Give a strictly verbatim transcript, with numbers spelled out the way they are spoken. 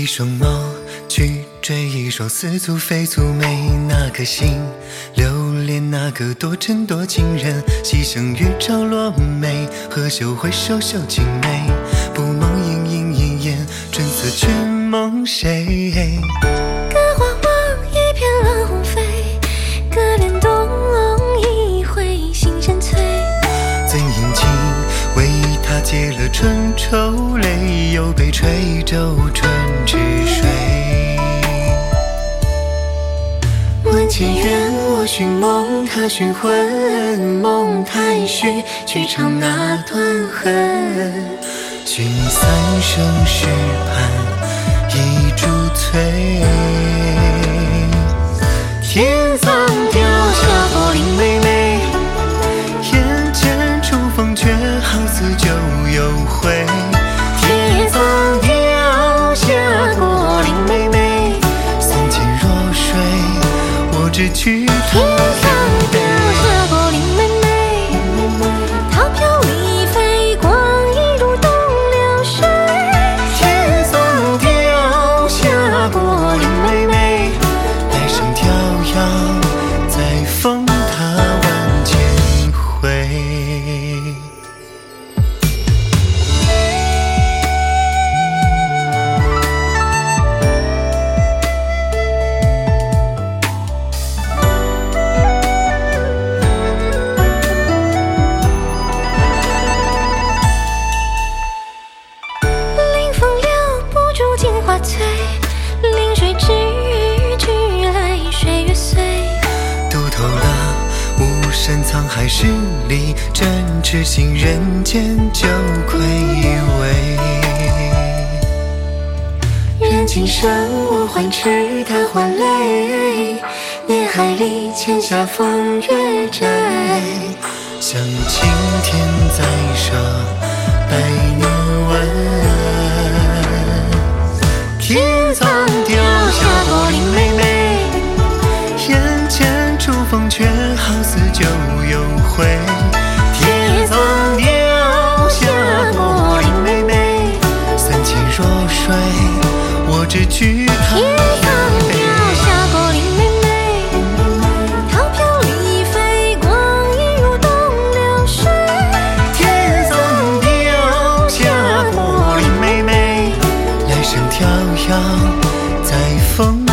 双眸去追一双似足非足美，那颗心留恋那个多情多情人，牺牲于朝落梅，何羞回首绣情眉，不梦莺莺燕燕，春色却梦谁？ 隔花望一片冷红飞，隔帘东笼一回心渐碎。 怎应情为他解了春愁泪，又被吹皱春之水。问前缘我寻梦，他寻魂，梦太虚，去唱那段恨。寻三生石畔一株翠，天苍掉下柏林妹妹，眼前初风却好似旧有回。天苍掉下柏林妹妹，三千若水，我只去天苍掉下柏林妹妹，桃飘离飞，光一如东流水。 天苍掉下柏林妹妹，来生飘摇再逢她万千回。 翠临水之鱼，俱来水月碎。 读透了巫山沧海十里，真痴心人间就愧违。人情深我还痴，他还泪，孽海里欠下风月债，想青天再设百年问。天苍掉下柏林妹妹，眼前初风却好似旧有回。天苍掉下柏林妹妹，三千若水，我只惧她天苍掉下柏林妹妹，桃飘离飞，光一如东流水。 天苍掉下柏林妹妹，来生迢遥再逢